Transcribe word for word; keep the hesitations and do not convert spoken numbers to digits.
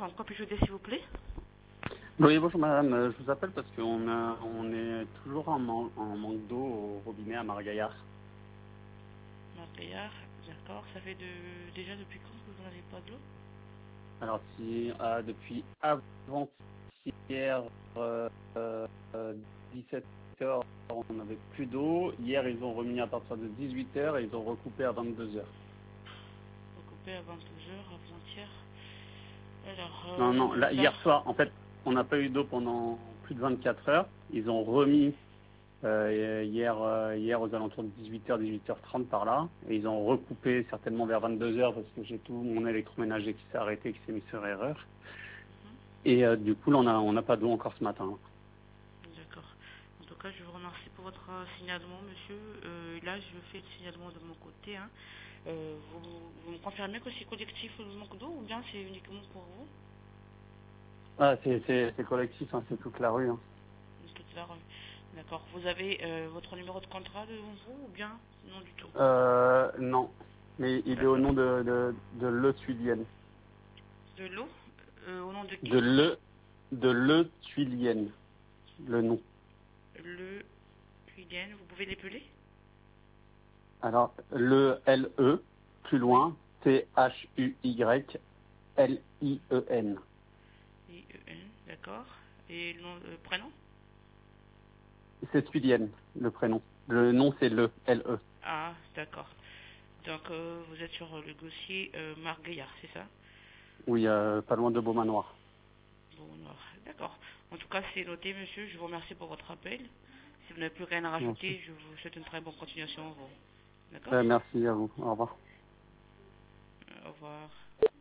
En quoi puis-je vous aider, s'il vous plaît? Oui, bonjour madame, Euh, je vous appelle parce qu'on a, on est toujours en, man- en manque d'eau au robinet à Margaillard. Margaillard, d'accord. Ça fait de, déjà depuis quand que vous n'avez pas d'eau? Alors si euh, depuis avant-hier, euh, euh, dix-sept heures, on n'avait plus d'eau. Hier, ils ont remis à partir de dix-huit heures et ils ont recoupé à vingt-deux heures. Recoupé à vingt-deux heures, avant-hier. Alors, Non, non, euh, là, là, hier soir, en fait, on n'a pas eu d'eau pendant plus de vingt-quatre heures. Ils ont remis Euh, hier, euh, hier aux alentours de dix-huit heures, dix-huit heures trente par là, et ils ont recoupé certainement vers vingt-deux heures parce que j'ai tout mon électroménager qui s'est arrêté, qui s'est mis sur erreur. Et euh, du coup, là, on n'a on n'a pas d'eau encore ce matin. d'accord. En tout cas, je vous remercie pour votre euh, signalement, monsieur. Euh, là, je fais le signalement de mon côté, hein. Euh, vous, vous me confirmez que c'est collectif le manque d'eau ou bien c'est uniquement pour vous? Ah, c'est c'est- c'est collectif, hein, c'est toute la rue. Hein. Toute la rue. D'accord. Vous avez euh, votre numéro de contrat devant vous ou bien non du tout? Euh, non, mais il est au D'accord. nom de, de, de Le Tuilienne. De l'eau, euh, au nom de De qui? Le, de Le Tuilienne, le nom. Le Cuilienne, vous pouvez l'épeler? Alors, le L E, plus Oui. loin, T H U Y L I E N. I E N, d'accord. Et le nom, euh, prénom? C'est Tuilienne, le prénom. Le nom, c'est Le, L E. Ah, d'accord. Donc, euh, vous êtes sur le dossier euh, Margueillard, c'est ça? Oui, euh, pas loin de Beaumanoir. Bon, noir. D'accord. En tout cas, c'est noté, monsieur. Je vous remercie pour votre appel. Si vous n'avez plus rien à Merci. rajouter, je vous souhaite une très bonne continuation. Vous. D'accord? Euh, merci à vous. Au revoir. Au revoir.